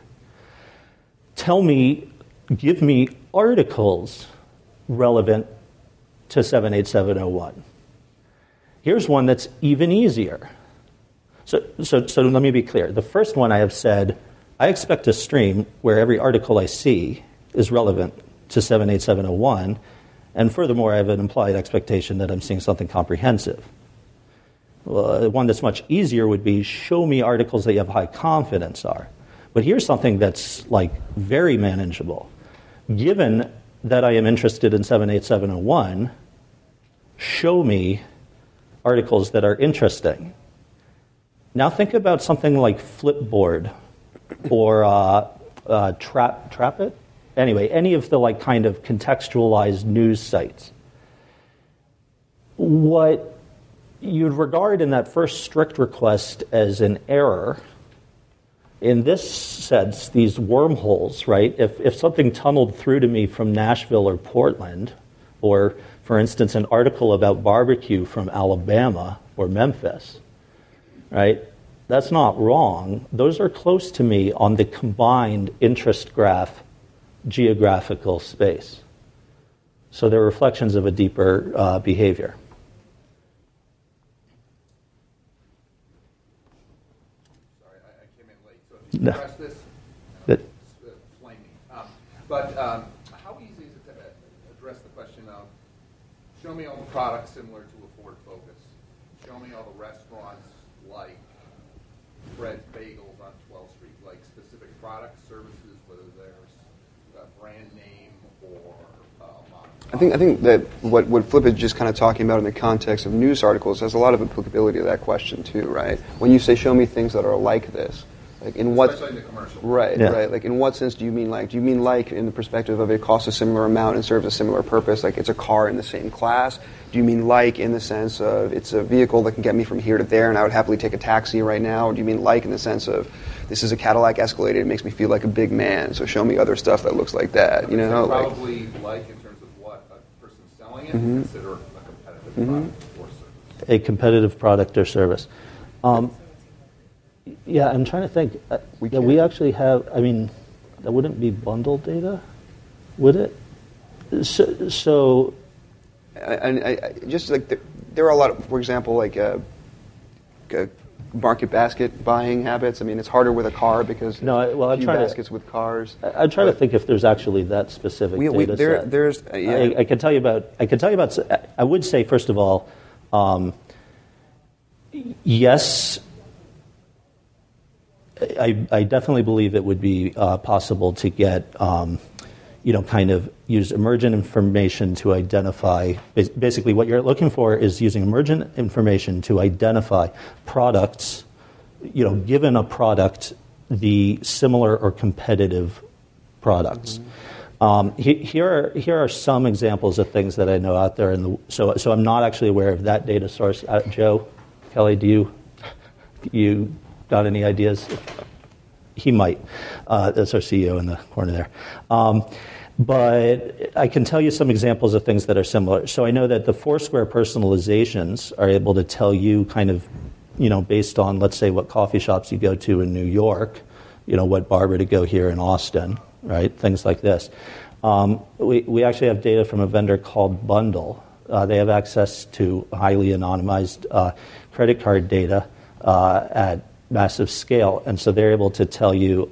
S2: Give me articles relevant to 78701. Here's one that's even easier. So let me be clear. The first one I have said, I expect a stream where every article I see is relevant to 78701, and furthermore, I have an implied expectation that I'm seeing something comprehensive. Well, one that's much easier would be show me articles that you have high confidence are. But here's something that's like very manageable. Given that I am interested in 78701, show me articles that are interesting. Now think about something like Flipboard or Trapit. Anyway, any of the like kind of contextualized news sites. What you'd regard in that first strict request as an error, in this sense, these wormholes, right? If something tunneled through to me from Nashville or Portland, or, for instance, an article about barbecue from Alabama or Memphis, right? That's not wrong. Those are close to me on the combined interest graph geographical space. So they're reflections of a deeper behavior.
S4: Sorry, I came in late. So if you address this, flame me. But how easy is it to address the question of show me all the products similar to a Ford Focus? Show me all the restaurants like Fred's Bagels on 12th Street, like specific products, services, whether there's a brand name or
S1: I think that what Flip is just kind of talking about in the context of news articles has a lot of applicability to that question too, right? When you say show me things that are like this, like in what,
S4: especially in the commercial.
S1: Right,
S2: yeah.
S1: Right. Like in what sense do you mean like? Do you mean like in the perspective of it costs a similar amount and serves a similar purpose, like it's a car in the same class? Do you mean like in the sense of it's a vehicle that can get me from here to there and I would happily take a taxi right now? Or do you mean like in the sense of this is a Cadillac Escalade, it makes me feel like a big man, so show me other stuff that looks like that, you know?
S4: Probably like in terms of what a person's selling it, consider a competitive product or service.
S2: A competitive product or service. Yeah, I'm trying to think. We actually have, I mean, that wouldn't be bundle data, would it? So
S1: And I just like there are a lot of, for example, like market basket buying habits. I mean, it's harder with a car because
S2: I try
S1: baskets with cars.
S2: I try to think if there's actually that specific data set.
S1: There's
S2: I can tell you about. I would say first of all, yes. I definitely believe it would be possible to get, kind of use emergent information to identify. Basically, what you're looking for is using emergent information to identify products. Given a product, the similar or competitive products. Here are some examples of things that I know out there. So I'm not actually aware of that data source. Joe, Kelly, do you got any ideas? He might. That's our CEO in the corner there. But I can tell you some examples of things that are similar. So I know that the Foursquare personalizations are able to tell you kind of, based on, let's say, what coffee shops you go to in New York, what barber to go here in Austin, right? Things like this. We actually have data from a vendor called Bundle. They have access to highly anonymized credit card data at massive scale, and so they're able to tell you.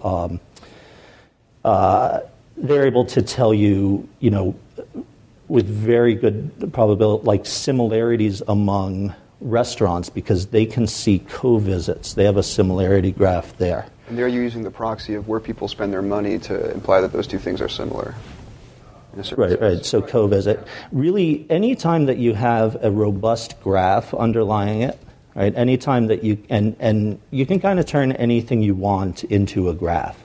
S2: With very good probability, like similarities among restaurants because they can see co-visits. They have a similarity graph there.
S1: And they're using the proxy of where people spend their money to imply that those two things are similar.
S2: Right. So co-visit. Really, anytime that you have a robust graph underlying it, right? Anytime that you and you can kind of turn anything you want into a graph.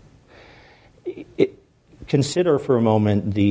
S2: Consider for a moment the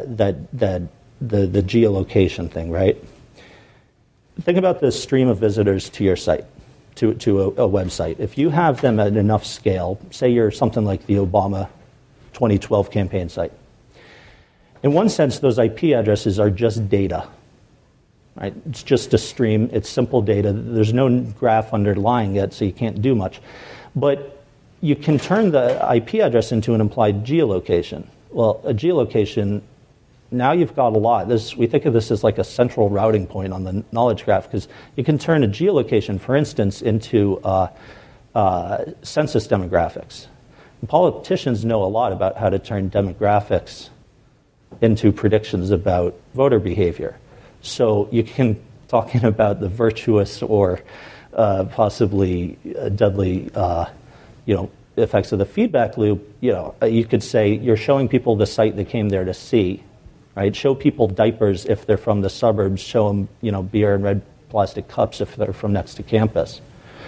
S2: geolocation thing, right? Think about the stream of visitors to your site, to a website. If you have them at enough scale, say you're something like the Obama 2012 campaign site. In one sense, those IP addresses are just data. Right? It's just a stream. It's simple data. There's no graph underlying it, so you can't do much. But you can turn the IP address into an implied geolocation. Well, a geolocation, now you've got a lot. We think of this as like a central routing point on the knowledge graph, because you can turn a geolocation, for instance, into census demographics. And politicians know a lot about how to turn demographics into predictions about voter behavior. So you can, talking about the virtuous or possibly deadly, effects of the feedback loop. You could say you're showing people the site they came there to see, right? Show people diapers if they're from the suburbs. Show them, beer in red plastic cups if they're from next to campus.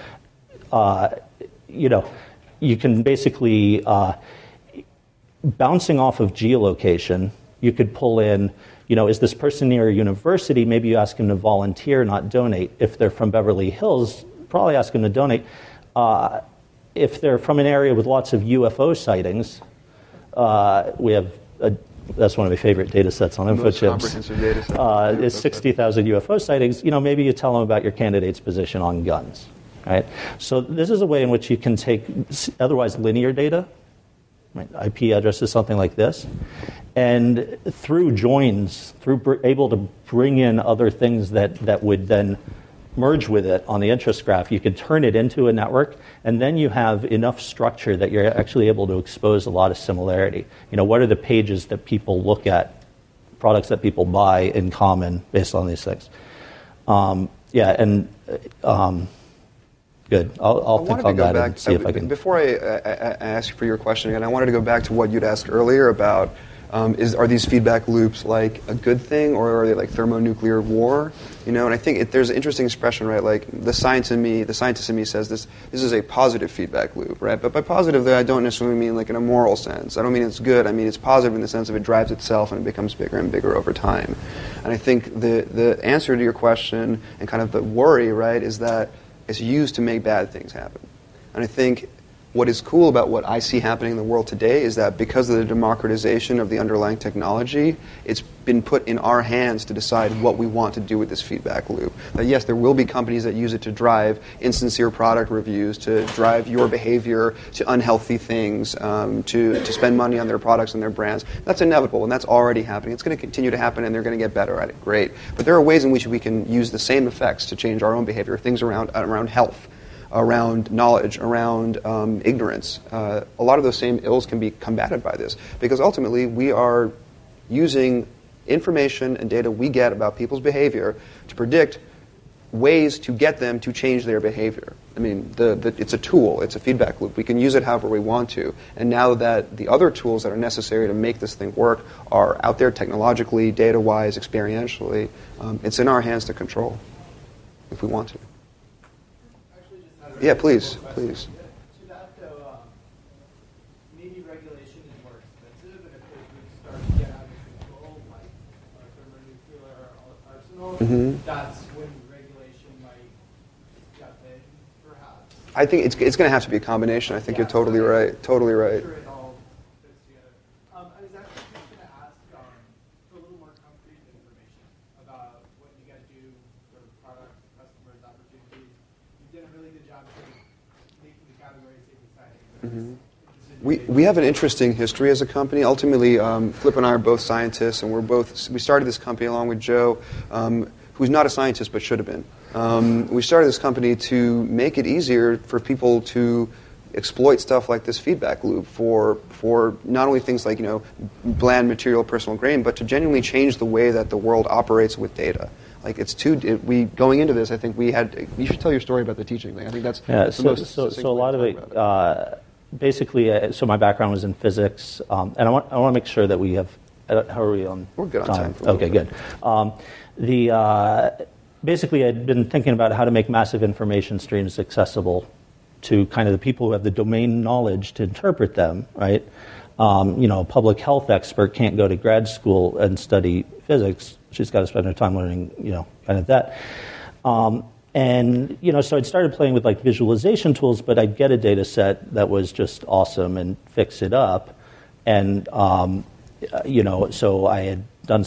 S2: You can basically bouncing off of geolocation. You could pull in, is this person near a university? Maybe you ask them to volunteer, not donate. If they're from Beverly Hills, probably ask them to donate. If they're from an area with lots of UFO sightings, we have, that's one of my favorite data sets on InfoChips.
S1: Most comprehensive data set.
S2: Is 60,000 UFO sightings. Maybe you tell them about your candidate's position on guns. Right? So this is a way in which you can take otherwise linear data, right? IP addresses, something like this, and through joins, able to bring in other things that would then merge with it on the interest graph, you can turn it into a network, and then you have enough structure that you're actually able to expose a lot of similarity. What are the pages that people look at, products that people buy in common based on these things? Good. I'll think on that and see if I can.
S1: Before I ask you for your question again, I wanted to go back to what you'd asked earlier about are these feedback loops like a good thing, or are they like thermonuclear war? And I think there's an interesting expression, right? Like the scientist in me says this is a positive feedback loop, right? But by positive, I don't necessarily mean like in a moral sense. I don't mean it's good. I mean it's positive in the sense of it drives itself and it becomes bigger and bigger over time. And I think the answer to your question and kind of the worry, right, is that it's used to make bad things happen. And I think what is cool about what I see happening in the world today is that because of the democratization of the underlying technology, it's been put in our hands to decide what we want to do with this feedback loop. That yes, there will be companies that use it to drive insincere product reviews, to drive your behavior to unhealthy things, to spend money on their products and their brands. That's inevitable, and that's already happening. It's going to continue to happen, and they're going to get better at it. Great. But there are ways in which we can use the same effects to change our own behavior, things around health, around knowledge, around ignorance. A lot of those same ills can be combated by this, because ultimately we are using information and data we get about people's behavior to predict ways to get them to change their behavior. I mean, it's a tool, it's a feedback loop. We can use it however we want to. And now that the other tools that are necessary to make this thing work are out there technologically, data-wise, experientially, it's in our hands to control if we want to. Yeah, please.
S3: To that, though, maybe regulation is more expensive, and if those groups start to get out of control, like a thermonuclear arsenal, that's when regulation might step in, perhaps.
S1: I think it's going to have to be a combination. I think you're totally right. Totally right.
S3: Sure, it all fits together. I was actually just going to ask for a little more concrete information about what you guys do for products, customers, opportunities. Did a really good job of making the category safe exciting.
S1: We have an interesting history as a company. Ultimately, Flip and I are both scientists, and we started this company along with Joe, who's not a scientist but should have been. We started this company to make it easier for people to exploit stuff like this feedback loop for not only things like bland material personal gain, but to genuinely change the way that the world operates with data. Like going into this, I think you should tell your story about the teaching thing. I think that's the most.
S2: So a lot of it, basically. So my background was in physics, and I want to make sure that we have how are we on?
S1: We're good on time.
S2: Okay, good. Basically, I'd been thinking about how to make massive information streams accessible to kind of the people who have the domain knowledge to interpret them, right? A public health expert can't go to grad school and study physics. She's got to spend her time learning, kind of that. So I'd started playing with like visualization tools, but I'd get a data set that was just awesome and fix it up. And, so I had done,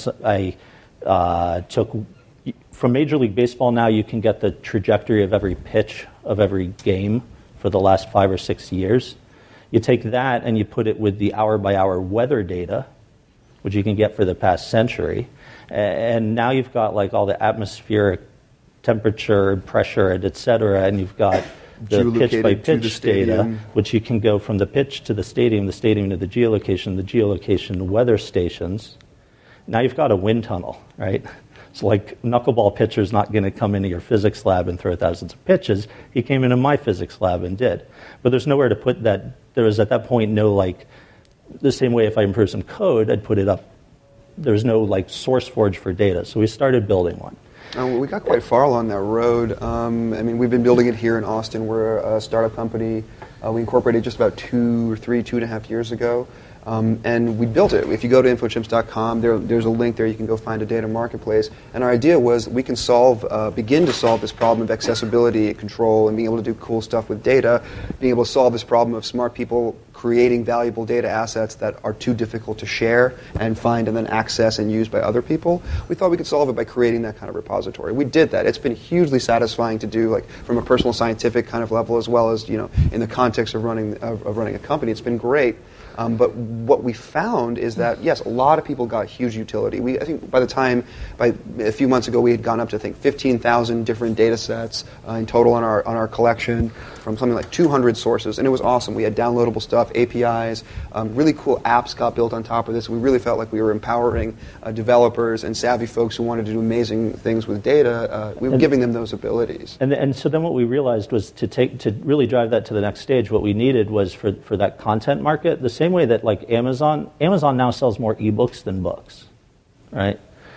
S2: took, from Major League Baseball now, you can get the trajectory of every pitch of every game for the last 5 or 6 years. You take that and you put it with the hour-by-hour weather data, which you can get for the past century, and now you've got like all the atmospheric temperature, pressure, et cetera, and you've got the pitch-by-pitch data, which you can go from the pitch to the stadium to the geolocation to weather stations. Now you've got a wind tunnel, right? So like knuckleball pitcher's not going to come into your physics lab and throw thousands of pitches. He came into my physics lab and did. But there's nowhere to put that. There was at that point no like, the same way if I improved some code, I'd put it up. There's no like source forge for data. So we started building one.
S1: We got quite far along that road. We've been building it here in Austin. We're a startup company. We incorporated just about 2.5 years ago. And we built it. If you go to infochimps.com, there's a link there. You can go find a data marketplace. And our idea was we can begin to solve this problem of accessibility and control and being able to do cool stuff with data, being able to solve this problem of smart people creating valuable data assets that are too difficult to share and find and then access and use by other people. We thought we could solve it by creating that kind of repository. We did that. It's been hugely satisfying to do, like from a personal scientific kind of level as well as in the context of running a company. It's been great. But what we found is that, yes, a lot of people got huge utility. I think by a few months ago, we had gone up to, 15,000 different data sets in total on our collection from something like 200 sources, and it was awesome. We had downloadable stuff, APIs, really cool apps got built on top of this. We really felt like we were empowering developers and savvy folks who wanted to do amazing things with data. We were giving them those abilities.
S2: And so then what we realized was to really drive that to the next stage, what we needed was for that content market, the same way that like Amazon now sells more ebooks than books, right?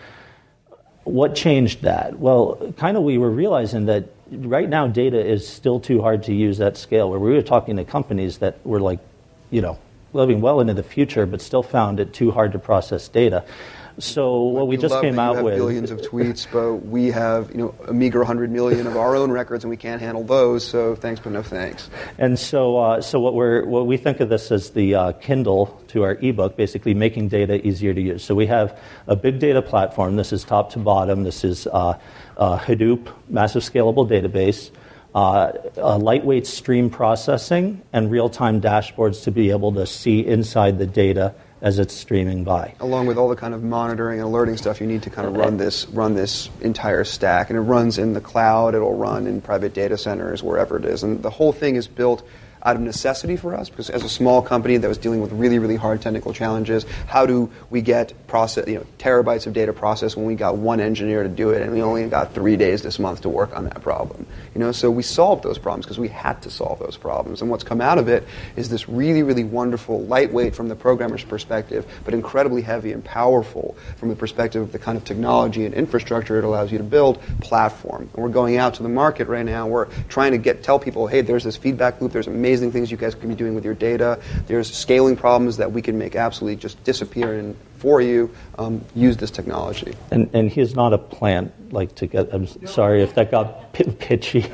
S2: What changed that? Well, kind of we were realizing that right now data is still too hard to use at scale, where we were talking to companies that were like, living well into the future, but still found it too hard to process data. So what we just came out with...
S1: You have billions of tweets, but we have a meager 100 million of our own records, and we can't handle those. So thanks, but no thanks.
S2: And so what we think of this as the Kindle to our ebook, basically making data easier to use. So we have a big data platform. This is top to bottom. This is Hadoop, massive scalable database. Lightweight stream processing and real-time dashboards to be able to see inside the data as it's streaming by.
S1: Along with all the kind of monitoring and alerting stuff you need to kind of run this entire stack. And it runs in the cloud, it'll run in private data centers, wherever it is. And the whole thing is built out of necessity for us, because as a small company that was dealing with really, really hard technical challenges, how do we get terabytes of data processed when we got one engineer to do it, and we only got 3 days this month to work on that problem? So we solved those problems because we had to solve those problems. And what's come out of it is this really, really wonderful, lightweight from the programmer's perspective, but incredibly heavy and powerful from the perspective of the kind of technology and infrastructure it allows you to build platform. And we're going out to the market right now. We're trying to tell people, hey, there's this feedback loop. There's amazing things you guys can be doing with your data. There's scaling problems that we can make absolutely just disappear for you. Use this technology.
S2: And here's not a plan to get. I'm sorry if that got pitchy.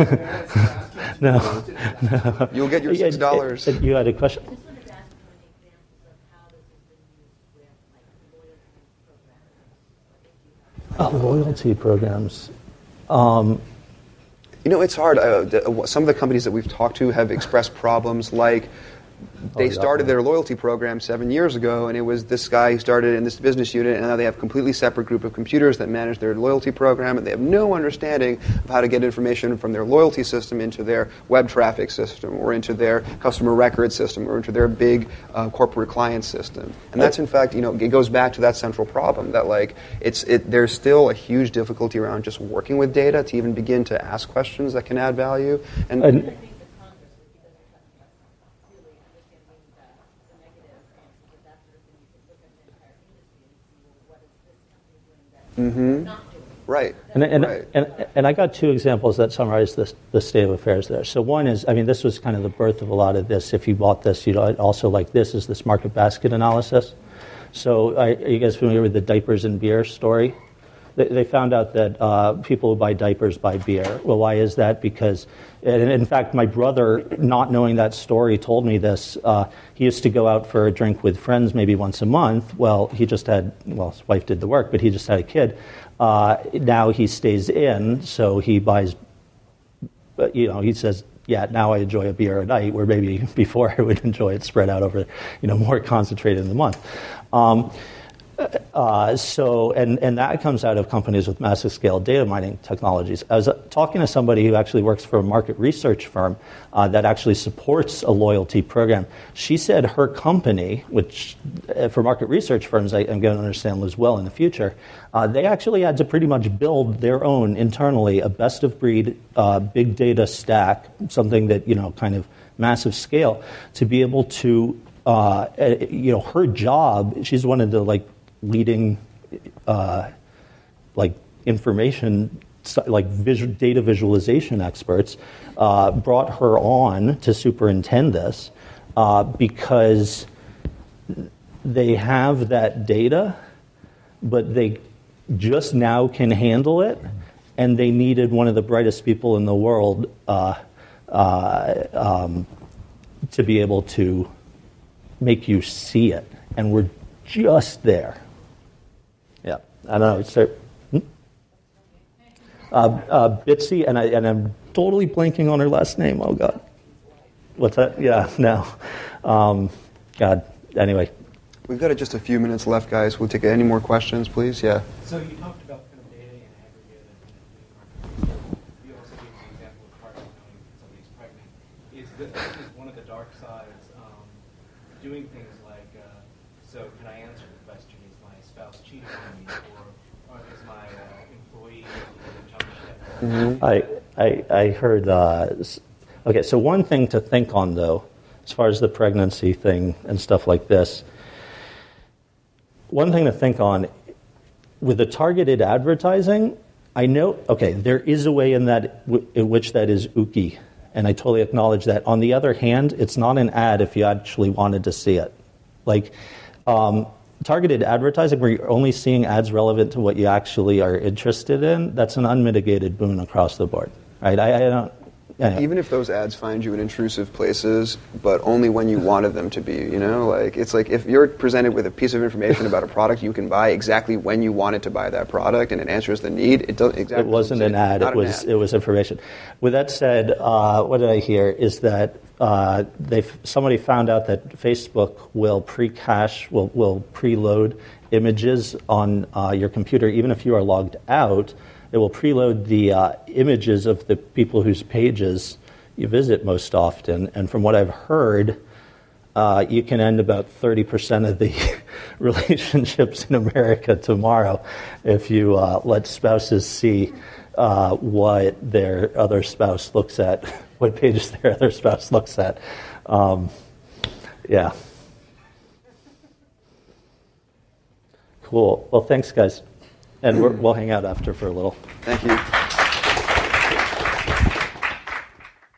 S2: No.
S1: You'll get your $6.
S2: You had a question?
S5: I just wanted to ask you examples of how this has been used with
S2: loyalty programs.
S1: It's hard. Some of the companies that we've talked to have expressed problems like they started their loyalty program 7 years ago, and it was this guy who started in this business unit, and now they have a completely separate group of computers that manage their loyalty program, and they have no understanding of how to get information from their loyalty system into their web traffic system, or into their customer record system, or into their big corporate client system. And that's, in fact, it goes back to that central problem that there's still a huge difficulty around just working with data to even begin to ask questions that can add value. And
S5: not doing.
S1: Right.
S2: And I got two examples that summarize the state of affairs there. So one is, I mean, this was kind of the birth of a lot of this. If you bought this, you'd also like this is this market basket analysis. So are you guys familiar with the diapers and beer story? They found out that people who buy diapers buy beer. Well, why is that? Because, and in fact, my brother, not knowing that story, told me this. He used to go out for a drink with friends maybe once a month. Well, his wife did the work, but he just had a kid. Now he stays in, so he buys, he says, yeah, now I enjoy a beer a night, where maybe before I would enjoy it spread out over, more concentrated in the month. And that comes out of companies with massive scale data mining technologies. I was talking to somebody who actually works for a market research firm that actually supports a loyalty program. She said her company, which for market research firms I'm going to understand lives well in the future, they actually had to pretty much build their own internally a best of breed big data stack, something that kind of massive scale, to be able to her job. She's one of the leading information data visualization experts, brought her on to superintend this because they have that data, but they just now can handle it, and they needed one of the brightest people in the world to be able to make you see it, and we're just there. Yeah, I don't know. So, Bitsy, and I'm totally blanking on her last name. Oh God, what's that? Yeah, no. God. Anyway,
S1: we've got just a few minutes left, guys. We'll take any more questions, please. Yeah.
S3: So you talked about kind of data and aggregate, and you also gave an example of partner knowing somebody's pregnant. This is one of the dark sides. Doing things like, so can I answer the question, is my spouse cheating on me, or is my employee jump ship?
S2: I heard, okay, so one thing to think on, though, as far as the pregnancy thing and stuff like this, one thing to think on, with the targeted advertising, I know, okay, there is a way in which that is ooky. And I totally acknowledge that. On the other hand, it's not an ad if you actually wanted to see it. Targeted advertising, where you're only seeing ads relevant to what you actually are interested in, that's an unmitigated boon across the board. Right? I don't. Anyway.
S1: Even if those ads find you in intrusive places, but only when you wanted them to be, it's like if you're presented with a piece of information about a product you can buy exactly when you wanted to buy that product, and it answers the need. It wasn't
S2: an ad. It was information. With that said, what did I hear is that somebody found out that Facebook will pre-cache, will preload images on your computer, even if you are logged out. It will preload the images of the people whose pages you visit most often. And from what I've heard, you can end about 30% of the relationships in America tomorrow if you let spouses see what their other spouse looks at, what pages their other spouse looks at. Yeah. Cool. Well, thanks, guys. And we'll hang out after for a little.
S1: Thank you.